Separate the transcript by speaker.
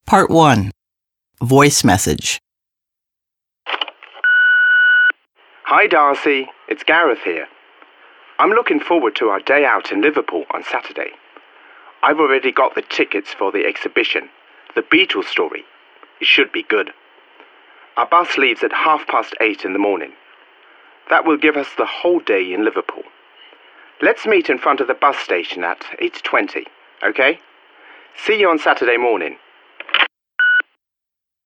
Speaker 1: Part 1. Voice message.
Speaker 2: Hi Darcy, it's Gareth here. I'm looking forward to our day out in Liverpool on Saturday. I've already got the tickets for the exhibition, The Beatles Story. It should be good. Our bus leaves at 8:30 in the morning. That will give us the whole day in Liverpool. Let's meet in front of the bus station at 8:20, okay? See you on Saturday morning.